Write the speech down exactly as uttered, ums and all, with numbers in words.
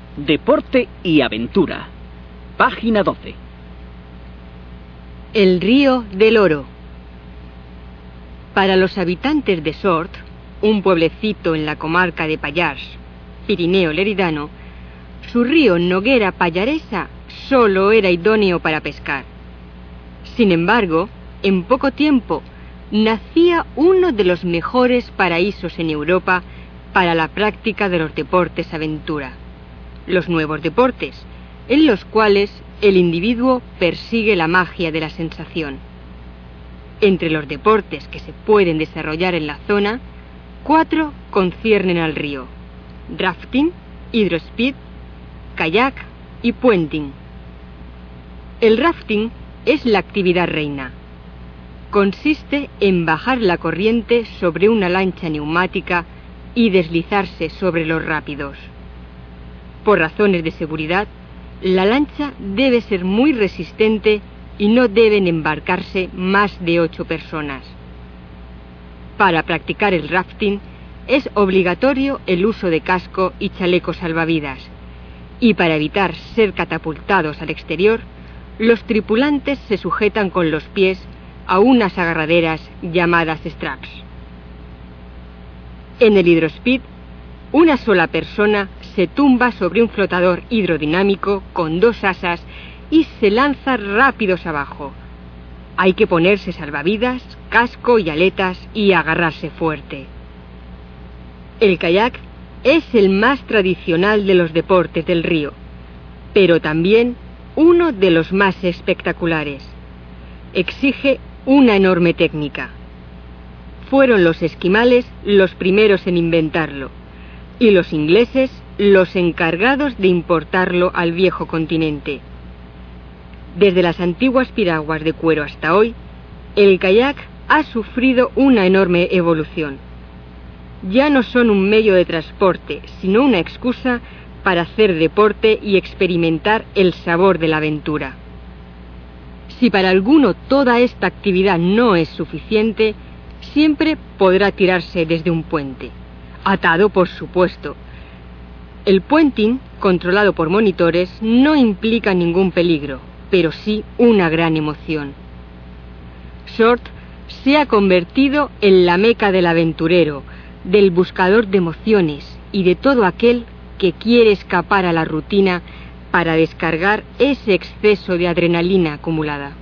Deporte y aventura. Página doce. El río del Oro. Para los habitantes de Sort, un pueblecito en la comarca de Pallars, Pirineo Leridano, su río Noguera Pallaresa solo era idóneo para pescar. Sin embargo, en poco tiempo, nacía uno de los mejores paraísos en Europa para la práctica de los deportes aventura, los nuevos deportes, en los cuales el individuo persigue la magia de la sensación. Entre los deportes que se pueden desarrollar en la zona, cuatro conciernen al río: rafting, hidrospeed, kayak y puenting. El rafting es la actividad reina. Consiste en bajar la corriente sobre una lancha neumática y deslizarse sobre los rápidos. Por razones de seguridad, la lancha debe ser muy resistente y no deben embarcarse más de ocho personas. Para practicar el rafting es obligatorio el uso de casco y chalecos salvavidas, y para evitar ser catapultados al exterior, los tripulantes se sujetan con los pies a unas agarraderas llamadas straps. En el hidrospeed, una sola persona se tumba sobre un flotador hidrodinámico con dos asas y se lanza rápidos abajo. Hay que ponerse salvavidas, casco y aletas y agarrarse fuerte. El kayak es el más tradicional de los deportes del río, pero también uno de los más espectaculares. Exige una enorme técnica. Fueron los esquimales los primeros en inventarlo, y los ingleses los encargados de importarlo al viejo continente. Desde las antiguas piraguas de cuero hasta hoy, el kayak ha sufrido una enorme evolución. Ya no son un medio de transporte, sino una excusa para hacer deporte y experimentar el sabor de la aventura. Si para alguno toda esta actividad no es suficiente, siempre podrá tirarse desde un puente, atado por supuesto. El puenting, controlado por monitores, no implica ningún peligro, pero sí una gran emoción. Sort se ha convertido en la meca del aventurero, del buscador de emociones y de todo aquel que quiere escapar a la rutina para descargar ese exceso de adrenalina acumulada.